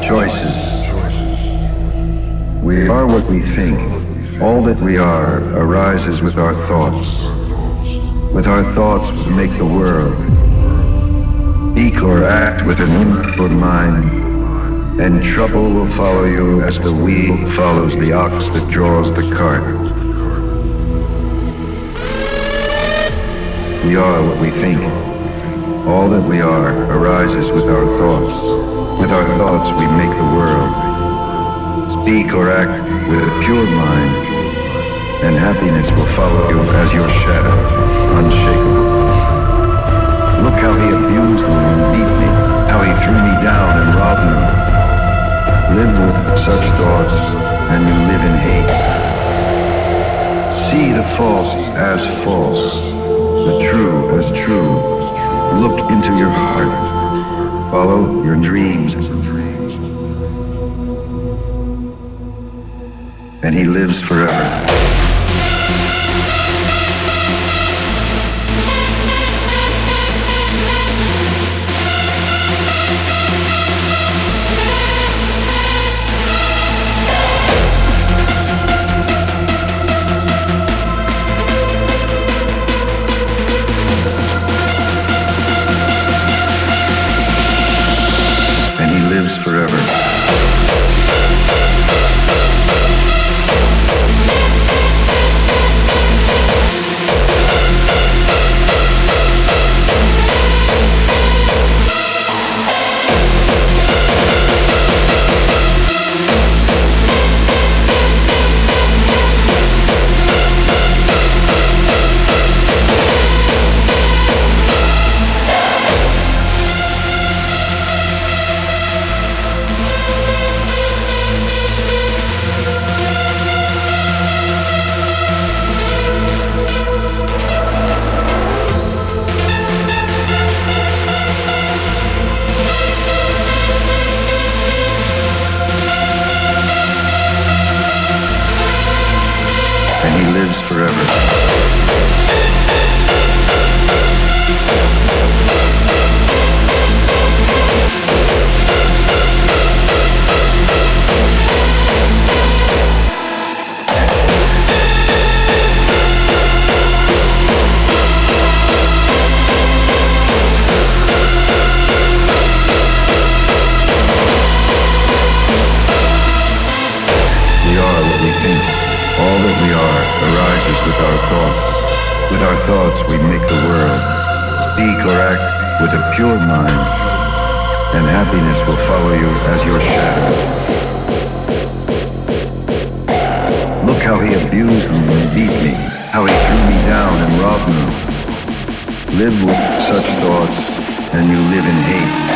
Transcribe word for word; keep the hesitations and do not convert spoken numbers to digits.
choices. We are what we think. All that we are arises with our thoughts. With our thoughts we make the world. Speak or act with an inward mind, and trouble will follow you as the wheel follows the ox that draws the cart. We are what we think. All that we are arises with our thoughts. With our thoughts we make the world. Speak or act with a pure mind, and happiness will follow you as your shadow, unshakable. Look how he abused me and beat me, how he threw me down and robbed me. Live with such thoughts, and you live in hate. See the false as false, the true as true. Look into your heart. Follow your dreams. And he lives forever. Forever. And he lives forever. All that we are arises with our thoughts. With our thoughts we make the world. Speak or act with a pure mind, and happiness will follow you as your shadow. Look how he abused me and beat me, how he threw me down and robbed me. Live with such thoughts, and you live in hate.